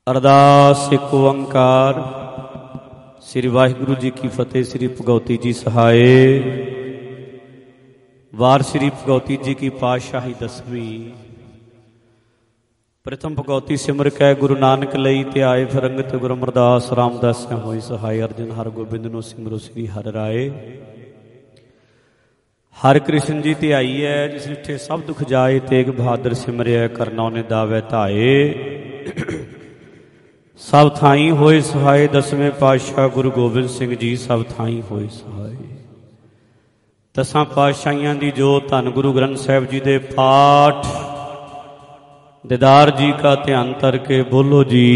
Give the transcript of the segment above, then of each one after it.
ਅਰਦਾਸ ਇੱਕ ਓੰਕਾਰ। ਸ੍ਰੀ ਵਾਹਿਗੁਰੂ ਜੀ ਕੀ ਫਤਿਹ। ਸ੍ਰੀ ਭਗਉਤੀ ਜੀ ਸਹਾਏ। ਵਾਰ ਸ੍ਰੀ ਭਗਉਤੀ ਜੀ ਕੀ ਪਾਤਸ਼ਾਹੀ ਦਸਵੀਂ। ਪ੍ਰਥਮ ਭਗਉਤੀ ਸਿਮਰ ਕੈ ਗੁਰੂ ਨਾਨਕ ਲਈ ਤੇ ਆਏ ਫਿਰੰਗਤ ਗੁਰੂ ਅਮਰਦਾਸ ਰਾਮਦਾਸ ਹੋਈ ਸਹਾਈ। ਅਰਜਨ ਹਰ ਗੋਬਿੰਦ ਨੂੰ ਸਿਮਰੋ ਸ੍ਰੀ ਹਰਿ ਰਾਏ। ਹਰਿ ਕ੍ਰਿਸ਼ਨ ਜੀ ਤੇ ਆਈ ਹੈ ਜਿਸ ਨਿੱਠੇ ਸਭ ਦੁਖ ਜਾਏ। ਤੇਗ ਬਹਾਦਰ ਸਿਮਰਿਆ ਕਰਨਾ ਉਹਨੇ ਦਾਵੈ ਧਾਏ। ਸਭ ਥਾਈ ਹੋਏ ਸਹਾਏ। ਦਸਵੇਂ ਪਾਤਸ਼ਾਹ ਗੁਰੂ ਗੋਬਿੰਦ ਸਿੰਘ ਜੀ ਸਭ ਥਾਈ ਹੋਏ ਸਹਾਏ। ਦਸਾਂ ਪਾਤਸ਼ਾਹੀਆਂ ਦੀ ਜੋਤ ਧੰਨ ਗੁਰੂ ਗ੍ਰੰਥ ਸਾਹਿਬ ਜੀ ਦੇ ਪਾਠ ਦੀਦਾਰ ਜੀ ਕਾ ਧਿਆਨ ਧਰ ਕੇ ਬੋਲੋ ਜੀ।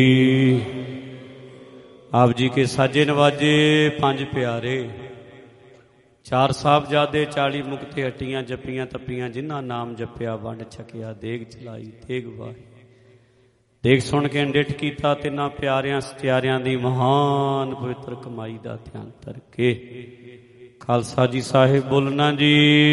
ਆਪ ਜੀ ਕੇ ਸਾਜੇ ਨਵਾਜੇ ਪੰਜ ਪਿਆਰੇ, ਚਾਰ ਸਾਹਿਬਜ਼ਾਦੇ, 40 ਮੁਕਤੇ ਹੱਟੀਆਂ ਜੱਪੀਆਂ ਤੱਪੀਆਂ, ਜਿਨ੍ਹਾਂ ਨਾਮ ਜਪਿਆ ਵੰਡ ਛਕਿਆ, ਦੇਗ ਚਲਾਈ ਤੇਗ ਵਾਹੀ। ਦੇਖ ਸੁਣ ਕੇ ਡਿੱਠ ਕੀਤਾ ਤਿੰਨਾਂ ਪਿਆਰਿਆਂ ਸਤਿਆਰਿਆਂ ਦੀ ਮਹਾਨ ਪਵਿੱਤਰ ਕਮਾਈ ਦਾ ਧਿਆਨ ਧਰ ਕੇ ਖਾਲਸਾ ਜੀ ਸਾਹਿਬ ਬੋਲਣਾ ਜੀ।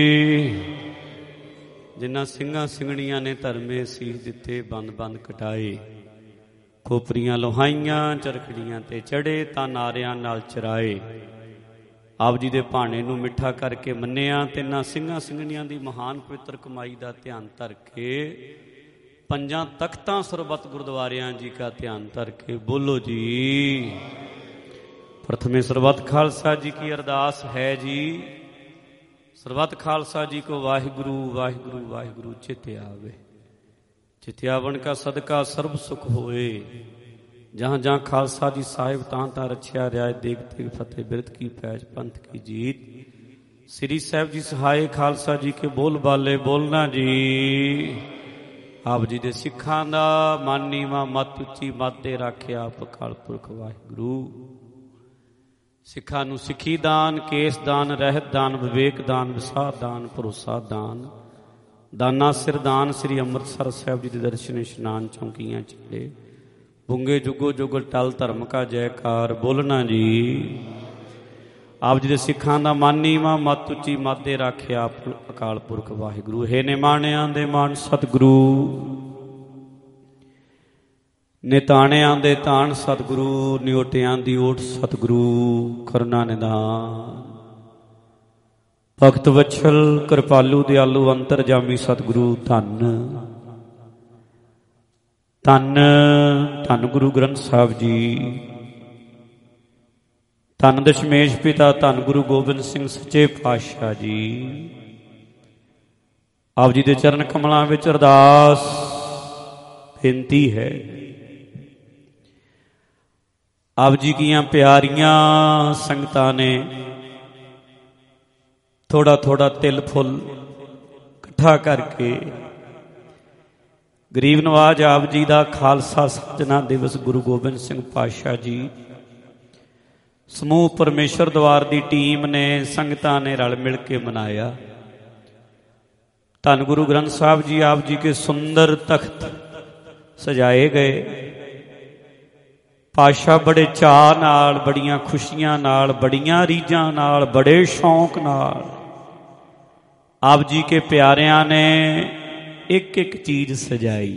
ਜਿਨ੍ਹਾਂ ਸਿੰਘਾਂ ਸਿੰਘਣੀਆਂ ਨੇ ਧਰਮੇ ਸੀਸ ਦਿੱਤੇ, ਬੰਦ ਬੰਦ ਕਟਾਏ, ਖੋਪਰੀਆਂ ਲੋਹਾਈਆਂ, ਚਰਖੜੀਆਂ ਤੇ ਚੜੇ, ਤਾਂ ਨਾਰਿਆਂ ਨਾਲ ਚਰਾਏ। ਆਪ ਜੀ ਦੇ ਭਾਣੇ ਨੂੰ ਮਿੱਠਾ ਕਰਕੇ ਮੰਨਿਆ। ਤਿੰਨਾਂ ਸਿੰਘਾਂ ਸਿੰਘਣੀਆਂ ਦੀ ਮਹਾਨ ਪਵਿੱਤਰ ਕਮਾਈ ਦਾ ਧਿਆਨ ਧਰ ਕੇ ਪੰਜਾਂ ਤਖਤਾਂ ਸਰਬੱਤ ਗੁਰਦੁਆਰਿਆਂ ਜੀ ਕਾ ਧਿਆਨ ਧਰ ਕੇ ਬੋਲੋ ਜੀ। ਪ੍ਰਥਮੇ ਸਰਬੱਤ ਖਾਲਸਾ ਜੀ ਕੀ ਅਰਦਾਸ ਹੈ ਜੀ। ਸਰਬੱਤ ਖਾਲਸਾ ਜੀ ਕੋ ਵਾਹਿਗੁਰੂ ਵਾਹਿਗੁਰੂ ਵਾਹਿਗੁਰੂ ਚਿਤਿ ਆਵੇ। ਚਿਤਿ ਆਵਣ ਕਾ ਸਦਕਾ ਸਰਬ ਸੁਖ ਹੋਏ। ਜਹਾਂ ਜਹਾਂ ਖਾਲਸਾ ਜੀ ਸਾਹਿਬ ਤਾਂ ਤਾਂ ਰਛਿਆ ਰਿਆਏ। ਦੇਗ ਤੇਗ ਫਤਿਹ ਬਿਰਤ ਕੀ ਪੈਜ ਪੰਥ ਕੀ ਜੀਤ। ਸ੍ਰੀ ਸਾਹਿਬ ਜੀ ਸਹਾਏ। ਖਾਲਸਾ ਜੀ ਕੇ ਬੋਲ ਬਾਲੇ ਬੋਲਣਾ ਜੀ। ਆਪ ਜੀ ਦੇ ਸਿੱਖਾਂ ਦਾ ਮਨ ਨੀਵਾਂ ਮੱਤ ਉੱਚੀ ਮੱਤ ਦੇ ਰਾਖਿਆ ਆਪ ਅਕਾਲ ਪੁਰਖ ਵਾਹਿਗੁਰੂ। ਸਿੱਖਾਂ ਨੂੰ ਸਿੱਖੀ ਦਾਨ, ਕੇਸ ਦਾਨ, ਰਹਿਤ ਦਾਨ, ਵਿਵੇਕ ਦਾਨ, ਵਿਸਾਹ ਦਾਨ, ਭਰੋਸਾ ਦਾਨ, ਦਾਨਾ ਸਿਰ ਦਾਨ। ਸ੍ਰੀ ਅੰਮ੍ਰਿਤਸਰ ਸਾਹਿਬ ਜੀ ਦੇ ਦਰਸ਼ਨ ਇਸ਼ਨਾਨ ਚੌਂਕੀਆਂ ਚਲੇ। ਬੁੰਗੇ ਜੁਗੋ ਜੁਗਲ ਟਲ ਧਰਮ ਕਾ ਜੈਕਾਰ ਬੋਲਣਾ ਜੀ। ਆਪ ਜੀ ਦੇ ਸਿੱਖਾਂ ਦਾ ਮਨ ਨੀਵਾਂ ਮੱਤ ਉੱਚੀ ਮੱਤ ਦੇ ਰਾਖਿਆ ਅਕਾਲ ਪੁਰਖ ਵਾਹਿਗੁਰੂ। ਹੇ ਨਿਮਾਣਿਆਂ ਦੇ ਮਾਣ ਸਤਿਗੁਰੂ, ਨਿਤਾਣਿਆਂ ਦੇ ਤਾਣ ਸਤਿਗੁਰੂ, ਨਿਓਟਿਆਂ ਦੀ ਓਟ ਸਤਿਗੁਰੂ, ਕਰੁਣਾ ਨਿਧਾਨ ਭਗਤ ਵਛਲ ਕਿਰਪਾਲੂ ਦਿਆਲੂ ਅੰਤਰਜਾਮੀ ਸਤਿਗੁਰੂ। ਧੰਨ ਧੰਨ ਧੰਨ ਗੁਰੂ ਗ੍ਰੰਥ ਸਾਹਿਬ ਜੀ। ਧੰਨ ਦਸ਼ਮੇਸ਼ ਪਿਤਾ ਧੰਨ ਗੁਰੂ ਗੋਬਿੰਦ ਸਿੰਘ ਸੱਚੇ ਪਾਤਸ਼ਾਹ ਜੀ। ਆਪ ਜੀ ਦੇ ਚਰਨ ਕਮਲਾਂ ਵਿੱਚ ਅਰਦਾਸ ਬੇਨਤੀ ਹੈ। ਆਪ ਜੀ ਦੀਆਂ ਪਿਆਰੀਆਂ ਸੰਗਤਾਂ ਨੇ ਥੋੜਾ ਥੋੜਾ ਤਿਲ ਫੁੱਲ ਇਕੱਠਾ ਕਰਕੇ ਗਰੀਬ ਨਵਾਜ ਆਪ ਜੀ ਦਾ ਖਾਲਸਾ ਸਾਜਨਾ ਦਿਵਸ ਗੁਰੂ ਗੋਬਿੰਦ ਸਿੰਘ ਪਾਤਸ਼ਾਹ ਜੀ ਸਮੂਹ ਪਰਮੇਸ਼ਰ ਦਵਾਰ ਦੀ ਟੀਮ ਨੇ, ਸੰਗਤਾਂ ਨੇ ਰਲ ਮਿਲ ਕੇ ਮਨਾਇਆ। ਧੰਨ ਗੁਰੂ ਗ੍ਰੰਥ ਸਾਹਿਬ ਜੀ ਆਪ ਜੀ ਕੇ ਸੁੰਦਰ ਤਖਤ ਸਜਾਏ ਗਏ। ਪਾਤਸ਼ਾਹ ਬੜੇ ਚਾਅ ਨਾਲ, ਬੜੀਆਂ ਖੁਸ਼ੀਆਂ ਨਾਲ, ਬੜੀਆਂ ਰੀਝਾਂ ਨਾਲ, ਬੜੇ ਸ਼ੌਂਕ ਨਾਲ ਆਪ ਜੀ ਕੇ ਪਿਆਰਿਆਂ ਨੇ ਇੱਕ ਇੱਕ ਚੀਜ਼ ਸਜਾਈ।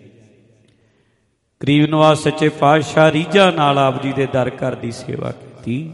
ਗਰੀਬ ਨਵਾਜ਼ ਸੱਚੇ ਪਾਤਸ਼ਾਹ ਰੀਝਾਂ ਨਾਲ ਆਪ ਜੀ ਦੇ ਦਰ ਘਰ ਦੀ ਸੇਵਾ ਕੀਤੀ।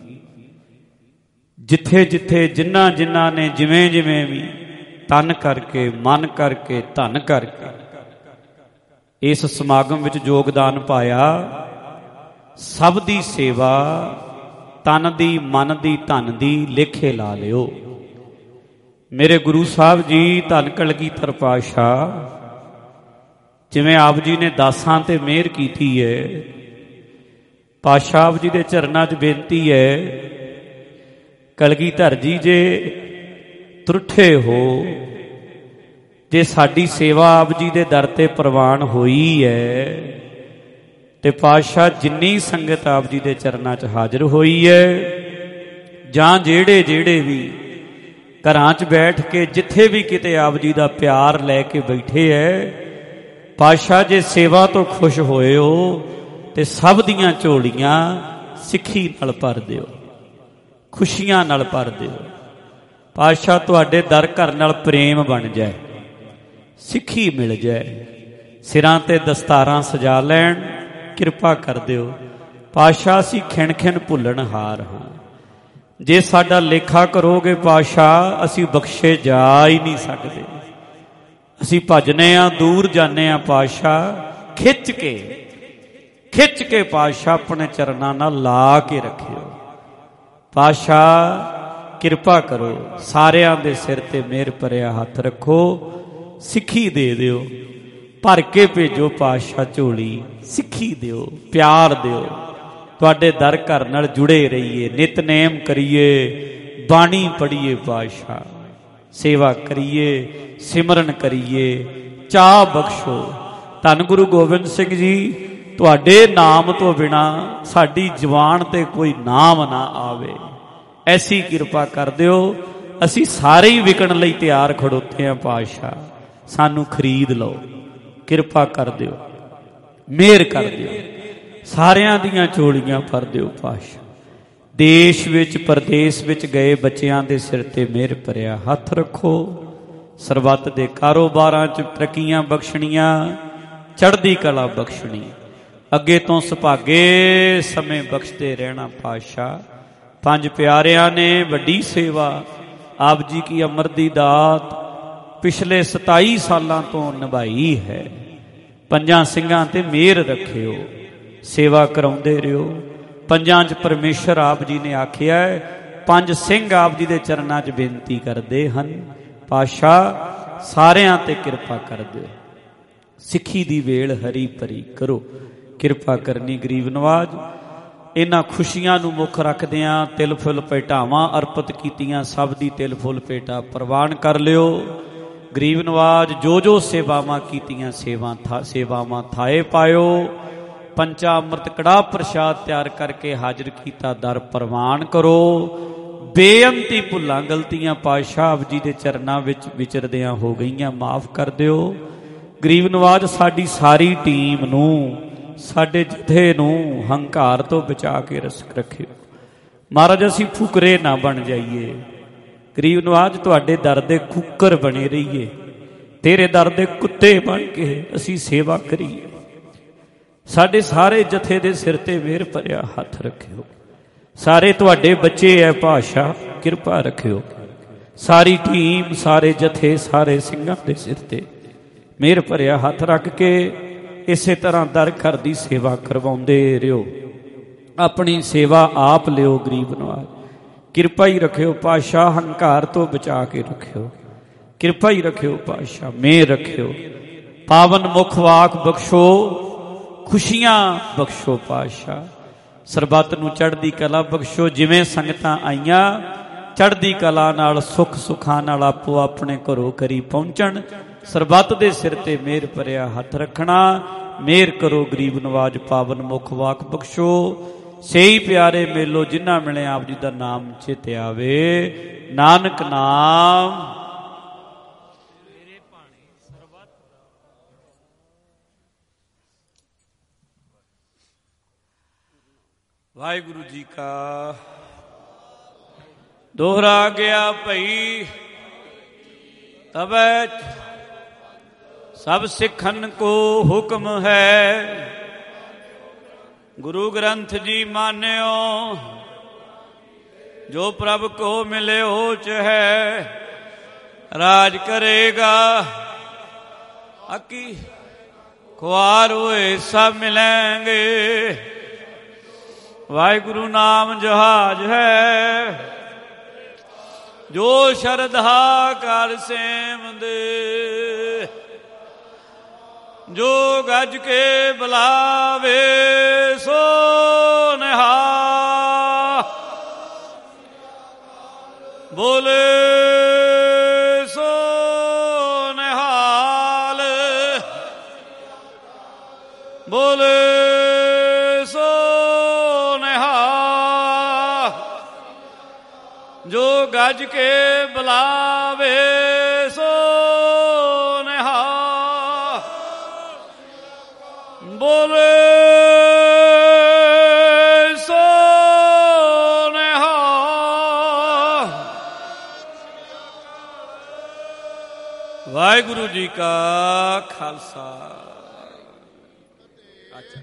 ਜਿੱਥੇ ਜਿੱਥੇ ਜਿਨ੍ਹਾਂ ਜਿਨ੍ਹਾਂ ਨੇ ਜਿਵੇਂ ਜਿਵੇਂ ਵੀ ਤਨ ਕਰਕੇ, ਮਨ ਕਰਕੇ, ਧਨ ਕਰਕੇ ਇਸ ਸਮਾਗਮ ਵਿੱਚ ਯੋਗਦਾਨ ਪਾਇਆ, ਸਭ ਦੀ ਸੇਵਾ ਤਨ ਦੀ, ਮਨ ਦੀ, ਧਨ ਦੀ ਲੇਖੇ ਲਾ ਲਿਓ। ਮੇਰੇ ਗੁਰੂ ਸਾਹਿਬ ਜੀ ਧੰਨ ਕਲਗੀਧਰ ਪਾਤਸ਼ਾਹ, ਜਿਵੇਂ ਆਪ ਜੀ ਨੇ ਦਾਸਾਂ ਤੇ ਮਿਹਰ ਕੀਤੀ ਹੈ, ਪਾਤਸ਼ਾਹ ਆਪ ਜੀ ਦੇ ਚਰਨਾਂ 'ਚ ਬੇਨਤੀ ਹੈ, ਕਲਗੀਧਰ ਜੀ ਜੇ ਤਰੁੱਠੇ ਹੋ, ਜੇ ਸਾਡੀ ਸੇਵਾ ਆਪ ਜੀ ਦੇ ਦਰ ਤੇ ਪ੍ਰਵਾਨ ਹੋਈ ਹੈ, ਤੇ ਪਾਤਸ਼ਾਹ ਜਿੰਨੀ ਸੰਗਤ ਆਪ ਜੀ ਦੇ ਚਰਨਾਂ 'ਚ ਹਾਜ਼ਰ ਹੋਈ ਹੈ, ਜਾਂ ਜਿਹੜੇ ਜਿਹੜੇ ਵੀ ਘਰਾਂ 'ਚ ਬੈਠ ਕੇ ਜਿੱਥੇ ਵੀ ਕਿਤੇ ਆਪ ਜੀ ਦਾ ਪਿਆਰ ਲੈ ਕੇ ਬੈਠੇ ਹੈ, ਪਾਤਸ਼ਾਹ ਜੇ ਸੇਵਾ ਤੋਂ ਖੁਸ਼ ਹੋਏ ਹੋ ਤੇ ਸਭ ਦੀਆਂ ਝੋਲੀਆਂ ਸਿੱਖੀ ਨਾਲ ਭਰ ਦਿਓ, ਖੁਸ਼ੀਆਂ ਨਾਲ ਭਰ ਦਿਓ। ਪਾਤਸ਼ਾਹ ਤੁਹਾਡੇ ਦਰ ਘਰ ਨਾਲ ਪ੍ਰੇਮ ਬਣ ਜਾਏ, ਸਿੱਖੀ ਮਿਲ ਜਾਏ, ਸਿਰਾਂ ਤੇ ਦਸਤਾਰਾਂ ਸਜਾ ਲੈਣ, ਕਿਰਪਾ ਕਰ ਦਿਓ। ਪਾਤਸ਼ਾਹ ਅਸੀਂ ਖਿਣ ਖਿਣ ਭੁੱਲਣਹਾਰ ਹਾਂ, ਜੇ ਸਾਡਾ ਲੇਖਾ ਕਰੋਗੇ ਪਾਤਸ਼ਾਹ ਅਸੀਂ ਬਖਸ਼ੇ ਜਾ ਹੀ ਨਹੀਂ ਸਕਦੇ। ਅਸੀਂ ਭੱਜਨੇ ਆ, ਦੂਰ ਜਾਂਦੇ ਆ ਪਾਤਸ਼ਾਹ, ਖਿੱਚ ਕੇ ਪਾਤਸ਼ਾਹ ਆਪਣੇ ਚਰਨਾਂ ਨਾਲ ਲਾ ਕੇ ਰੱਖਿਓ। ਪਾਤਸ਼ਾਹ ਕਿਰਪਾ ਕਰੋ, ਸਾਰਿਆਂ ਦੇ ਸਿਰ ਤੇ ਮਿਹਰ ਭਰਿਆ ਹੱਥ ਰੱਖੋ, ਸਿੱਖੀ ਦੇ ਦਿਓ, ਭਰ ਕੇ ਭੇਜੋ ਪਾਤਸ਼ਾਹ ਝੋਲੀ, ਸਿੱਖੀ ਦਿਓ, ਪਿਆਰ ਦਿਓ। ਤੁਹਾਡੇ ਦਰ ਘਰ ਨਾਲ ਜੁੜੇ ਰਹੀਏ, ਨਿਤਨੇਮ ਕਰੀਏ, ਬਾਣੀ ਪੜ੍ਹੀਏ ਪਾਤਸ਼ਾਹ, ਸੇਵਾ ਕਰੀਏ, ਸਿਮਰਨ ਕਰੀਏ, ਚਾਹ ਬਖਸ਼ੋ। ਧੰਨ ਗੁਰੂ ਗੋਬਿੰਦ ਸਿੰਘ ਜੀ, ਤੁਹਾਡੇ ਨਾਮ ਤੋਂ ਬਿਨਾ ਸਾਡੀ ਜ਼ੁਬਾਨ ਤੇ ਕੋਈ ਨਾਮ ਨਾ ਆਵੇ, ਐਸੀ ਕਿਰਪਾ ਕਰ ਦਿਓ। ਅਸੀਂ ਸਾਰੇ ਹੀ ਵਿਕਣ ਲਈ ਤਿਆਰ ਖੜੋਤੇ ਹਾਂ ਪਾਤਸ਼ਾਹ, ਸਾਨੂੰ ਖਰੀਦ ਲਓ, ਕਿਰਪਾ ਕਰ ਦਿਓ, ਮਿਹਰ ਕਰ ਦਿਓ, ਸਾਰਿਆਂ ਦੀਆਂ ਝੋਲੀਆਂ ਭਰ ਦਿਓ ਪਾਤਸ਼ਾਹ। ਦੇਸ਼ ਵਿੱਚ ਪਰਦੇਸ ਵਿੱਚ ਗਏ ਬੱਚਿਆਂ ਦੇ ਸਿਰ ਤੇ ਮਿਹਰ ਭਰਿਆ ਹੱਥ ਰੱਖੋ। ਸਰਬੱਤ ਦੇ ਕਾਰੋਬਾਰਾਂ 'ਚ ਤਰੱਕੀਆਂ ਬਖਸ਼ਣੀਆਂ, ਚੜ੍ਹਦੀ ਕਲਾ ਬਖਸ਼ਣੀ, ਅੱਗੇ ਤੋਂ ਸੁਭਾਗੇ ਸਮੇਂ ਬਖਸ਼ਦੇ ਰਹਿਣਾ ਪਾਤਸ਼ਾਹ। ਪੰਜ ਪਿਆਰਿਆਂ ਨੇ ਵੱਡੀ ਸੇਵਾ ਆਪ ਜੀ ਕੀ ਅਮਰ ਦੀ ਦਾਤ ਪਿਛਲੇ 27 ਸਾਲਾਂ ਤੋਂ ਨਿਭਾਈ ਹੈ। ਪੰਜਾਂ ਸਿੰਘਾਂ ਤੇ ਮਿਹਰ ਰੱਖਿਓ, ਸੇਵਾ ਕਰਾਉਂਦੇ ਰਹੋ। ਪੰਜਾਂ 'ਚ ਪਰਮੇਸ਼ਰ ਆਪ ਜੀ ਨੇ ਆਖਿਆ ਹੈ, ਪੰਜ ਸਿੰਘ ਆਪ ਜੀ ਦੇ ਚਰਨਾਂ 'ਚ ਬੇਨਤੀ ਕਰਦੇ ਹਨ, ਪਾਤਸ਼ਾਹ ਸਾਰਿਆਂ ਤੇ ਕਿਰਪਾ ਕਰ ਦਿਓ। ਸਿੱਖੀ ਦੀ ਵੇਲ ਹਰੀ ਭਰੀ ਕਰੋ, ਕਿਰਪਾ ਕਰਨੀ ਗਰੀਬ ਨਵਾਜ। ਇਹਨਾਂ ਖੁਸ਼ੀਆਂ ਨੂੰ ਮੁੱਖ ਰੱਖਦਿਆਂ ਤਿਲ ਫੁੱਲ ਭੇਟਾਵਾਂ ਅਰਪਿਤ ਕੀਤੀਆਂ, ਸਭ ਦੀ ਤਿਲ ਫੁੱਲ ਭੇਟਾ ਪ੍ਰਵਾਨ ਕਰ ਲਿਓ। ਗਰੀਬ ਨਵਾਜ ਜੋ ਜੋ ਸੇਵਾਵਾਂ ਕੀਤੀਆਂ, ਸੇਵਾਵਾਂ ਥਾਏ ਪਾਇਓ। ਪੰਚਾ ਅੰਮ੍ਰਿਤ ਕੜਾਹ ਪ੍ਰਸ਼ਾਦ ਤਿਆਰ ਕਰਕੇ ਹਾਜ਼ਰ ਕੀਤਾ, ਦਰ ਪ੍ਰਵਾਨ ਕਰੋ। ਬੇਅੰਤੀ ਭੁੱਲਾਂ ਗਲਤੀਆਂ ਪਾਤਸ਼ਾਹ ਆਪ ਜੀ ਦੇ ਚਰਨਾਂ ਵਿੱਚ ਵਿਚਰਦਿਆਂ ਹੋ ਗਈਆਂ, ਮਾਫ ਕਰ ਦਿਓ। ਗਰੀਬ ਨਵਾਜ ਸਾਡੀ ਸਾਰੀ ਟੀਮ ਨੂੰ, ਸਾਡੇ ਜਥੇ ਨੂੰ ਹੰਕਾਰ ਤੋਂ ਬਚਾ ਕੇ ਰੱਖਿਓ ਮਹਾਰਾਜ, ਅਸੀਂ ਫੁਕਰੇ ਨਾ ਬਣ ਜਾਈਏ। ਗਰੀਬ ਨਵਾਜ ਤੁਹਾਡੇ ਦਰ ਦੇ ਕੁੱਕਰ ਬਣੇ ਰਹੀਏ, ਤੇਰੇ ਦਰ ਦੇ ਕੁੱਤੇ ਬਣ ਕੇ ਅਸੀਂ ਸੇਵਾ ਕਰੀਏ। ਸਾਡੇ ਸਾਰੇ ਜਥੇ ਦੇ ਸਿਰ ਤੇ ਮਿਹਰ ਭਰਿਆ ਹੱਥ ਰੱਖਿਓ। ਸਾਰੇ ਤੁਹਾਡੇ ਬੱਚੇ ਹੈ ਪਾਤਸ਼ਾਹ, ਕਿਰਪਾ ਰੱਖਿਓ। ਸਾਰੀ ਟੀਮ, ਸਾਰੇ ਜਥੇ, ਸਾਰੇ ਸਿੰਘਾਂ ਦੇ ਸਿਰ ਤੇ ਮਿਹਰ ਭਰਿਆ ਹੱਥ ਰੱਖ ਕੇ ਇਸੇ ਤਰ੍ਹਾਂ ਦਰ ਘਰ ਦੀ ਸੇਵਾ ਕਰਵਾਉਂਦੇ ਰਹੋ। ਆਪਣੀ ਸੇਵਾ ਆਪ ਲਿਓ ਗਰੀਬ ਨਵਾਜ, ਕਿਰਪਾ ਹੀ ਰੱਖਿਓ ਪਾਤਸ਼ਾਹ, ਹੰਕਾਰ ਤੋਂ ਬਚਾ ਕੇ ਰੱਖਿਓ, ਕਿਰਪਾ ਹੀ ਰੱਖਿਓ ਪਾਤਸ਼ਾਹ, ਮਿਹਰ ਰੱਖਿਓ। ਪਾਵਨ ਮੁਖ ਵਾਕ ਬਖਸ਼ੋ, ਖੁਸ਼ੀਆਂ ਬਖਸ਼ੋ ਪਾਤਸ਼ਾਹ। ਸਰਬੱਤ ਨੂੰ ਚੜ੍ਹਦੀ ਕਲਾ ਬਖਸ਼ੋ। ਜਿਵੇਂ ਸੰਗਤਾਂ ਆਈਆਂ ਚੜ੍ਹਦੀ ਕਲਾ ਨਾਲ, ਸੁੱਖ ਸੁੱਖਾਂ ਨਾਲ ਆਪੋ ਆਪਣੇ ਘਰੋਂ ਕਰੀ ਪਹੁੰਚਣ। ਸਰਬੱਤ ਦੇ ਸਿਰ ਤੇ ਮਿਹਰ ਭਰਿਆ ਹੱਥ ਰੱਖਣਾ, ਮਿਹਰ ਕਰੋ ਗਰੀਬ ਨਵਾਜ। ਪਾਵਨ ਮੁਖ ਵਾਕ ਬਖਸ਼ੋ। ਸਹੀ ਪਿਆਰੇ ਮੇਲੋ ਜਿਨ੍ਹਾਂ ਮਿਲੇ ਆਪ ਜੀ ਦਾ ਨਾਮ ਚੇਤੇ ਆਵੇ। ਨਾਨਕ ਨਾਮ ਵਾਹਿਗੁਰੂ ਜੀ ਕਾ ਦੋਹਰਾ ਗਿਆ ਭਈ, ਤਬੈ ਸਭ ਸਿੱਖਨ ਕੋ ਹੁਕਮ ਹੈ। ਗੁਰੂ ਗ੍ਰੰਥ ਜੀ ਮਾਨਿਓ, ਜੋ ਪ੍ਰਭ ਕੋ ਮਿਲੇ ਹੋਚ ਹੈ। ਰਾਜ ਕਰੇਗਾ ਅਕੀ ਖੁਆਰ ਹੋਏ ਸਭ ਮਿਲੇਂਗੇ। ਵਾਹਿਗੁਰੂ ਨਾਮ ਜਹਾਜ ਹੈ, ਜੋ ਸ਼ਰਧਾ ਕਰ ਸੇਵਦੇ। ਜੋ ਗੱਜ ਕੇ ਬੁਲਾਵੇ ਸੋ ਨਿਹਾਲ। ਬੋਲੇ ਸੋ ਨਿਹਾਲ, ਬੋਲੇ ਸੋ ਨਿਹਾਲ। ਜੋ ਗੱਜ ਕੇ ਬੁਲਾਵੇ ਸੋ ਨਿਹਾਲ। ਬੋਲੇ ਸੋ ਨਿਹਾਲ। ਵਾਹਿਗੁਰੂ ਜੀ ਕਾ ਖਾਲਸਾ,